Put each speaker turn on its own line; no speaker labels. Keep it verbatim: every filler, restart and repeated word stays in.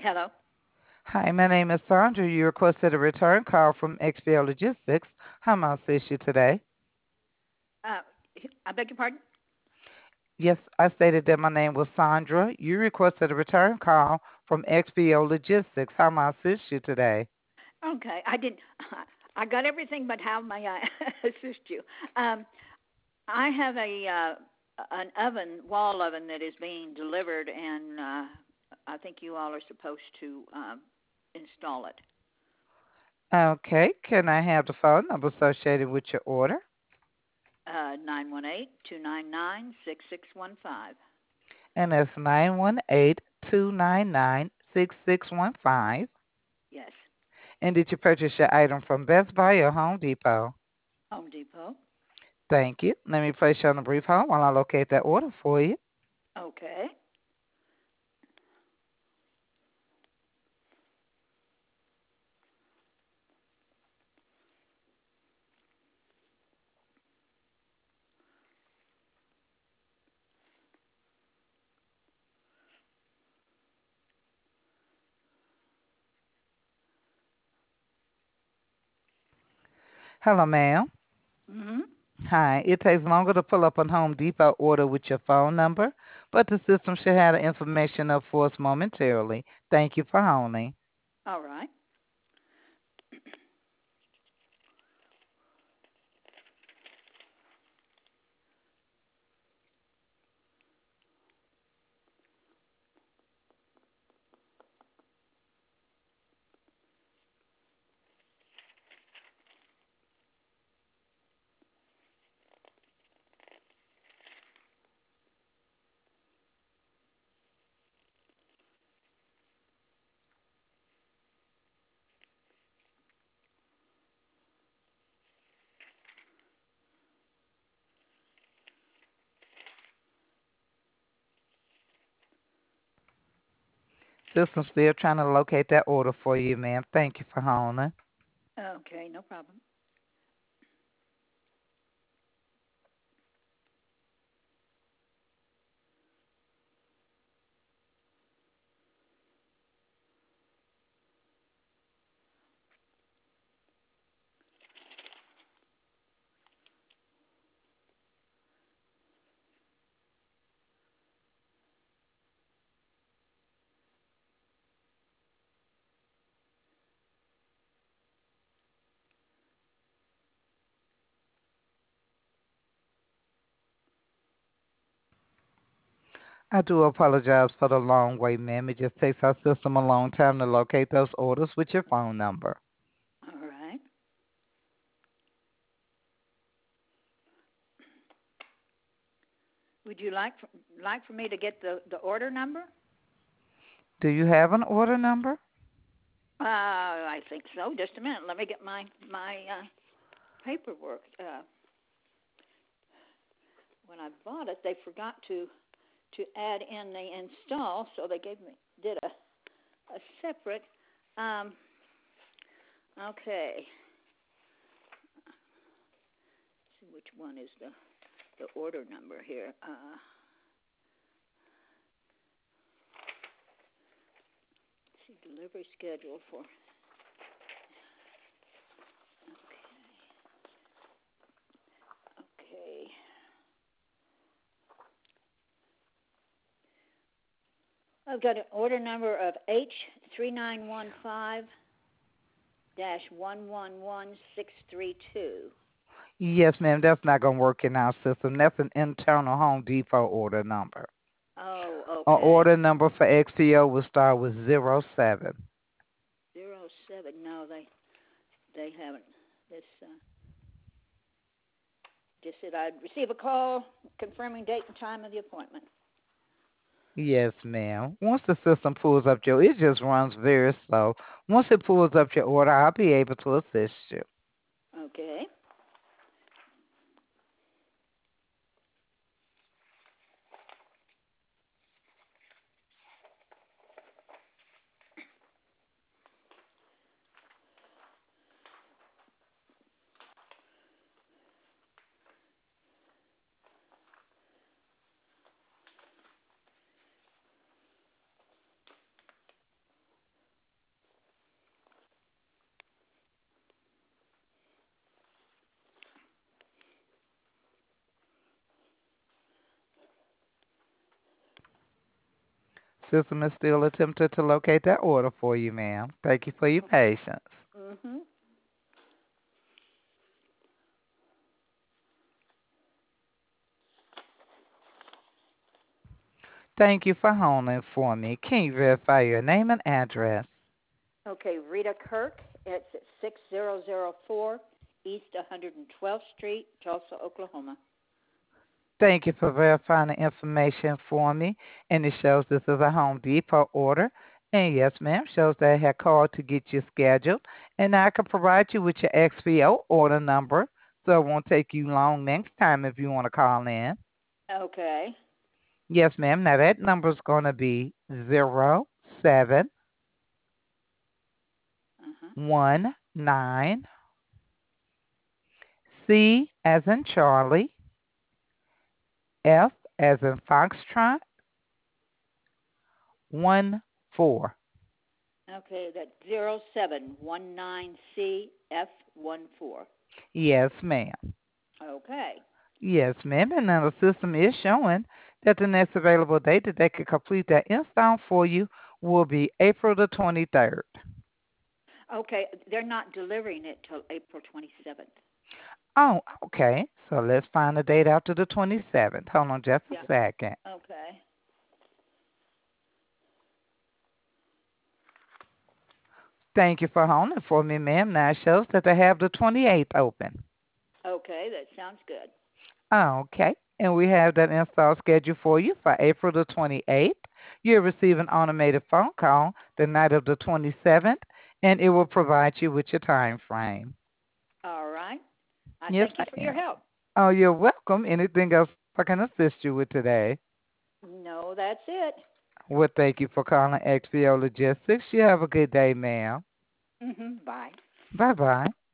Hello.
Hi, my name is Sandra. You requested a return call from X P O Logistics. How may I assist you today?
Uh, I beg your pardon?
Yes, I stated that my name was Sandra. You requested a return call from X P O Logistics. How may I assist you today?
Okay, I didn't. I got everything, but how may I assist you? Um, I have a uh, an oven, wall oven that is being delivered, and uh, I think you all are supposed to um, install it.
Okay, can I have the phone number associated with your order?
Uh, nine one eight two nine nine six six one five.
And that's nine one eight, two nine nine, six six one five.
Yes,
And did you purchase your item from Best Buy or Home Depot?
Home Depot.
Thank you. Let me place you on a brief hold while I locate that order for you.
Okay.
Hello, ma'am.
Mhm.
Hi. It takes longer to pull up a Home Depot order with your phone number, but the system should have the information up for us momentarily. Thank you for holding.
All right.
System still trying to locate that order for you, ma'am. Thank you for holding.
Okay, no problem.
I do apologize for the long wait, ma'am. It just takes our system a long time to locate those orders with your phone number.
All right. Would you like for, like for me to get the the order number?
Do you have an order number?
Uh, I think so. Just a minute. Let me get my my uh, paperwork. Uh, when I bought it, they forgot to to add in the install, so they gave me did a a separate. Um, okay. Let's see which one is the the order number here. Uh, see delivery schedule for. Okay. I've got an order number of H three nine one five dash one one one six three two.
Yes, ma'am. That's not going to work in our system. That's an internal Home Depot order number.
Oh,
Our
okay.
order number for X P O will start with zero seven.
Zero seven. No, they they haven't. This uh, just said I'd receive a call confirming date and time of the appointment.
Yes, ma'am. Once the system pulls up your, it just runs very slow. Once it pulls up your order, I'll be able to assist you.
Okay.
System is still attempting to locate that order for you, ma'am. Thank you for your patience.
Mhm.
Thank you for holding for me. Can you verify your name and address?
Okay, Rita Kirk. It's at six zero zero four East one hundred twelfth Street, Tulsa, Oklahoma.
Thank you for verifying the information for me. And it shows this is a Home Depot order. And yes, ma'am, shows that I had called to get you scheduled. And I can provide you with your X P O order number. So it won't take you long next time if you want to call in.
Okay.
Yes, ma'am. Now that number is going to be zero seven
Uh-huh.
one nine C as in Charlie, F as in Foxtrot, one four.
Okay, that's zero seven one nine C F one four.
Yes, ma'am.
Okay.
Yes, ma'am. And now the system is showing that the next available date that they could complete that install for you will be April the twenty-third.
Okay, they're not delivering it till April twenty-seventh.
Oh, okay. So let's find the date after the twenty-seventh. Hold on just a
Yeah.
second.
Okay.
Thank you for holding for me, ma'am. Now it shows that they have the twenty-eighth open.
Okay, that sounds good.
Okay. And we have that install scheduled for you for April the twenty-eighth. You'll receive an automated phone call the night of the twenty-seventh, and it will provide you with your time frame.
All right. I
Yes,
thank you for your
ma'am.
help.
Oh, you're welcome. Anything else I can assist you with today?
No, that's it.
Well, thank you for calling X P O Logistics. You have a good day, ma'am.
Mhm. Bye.
Bye bye.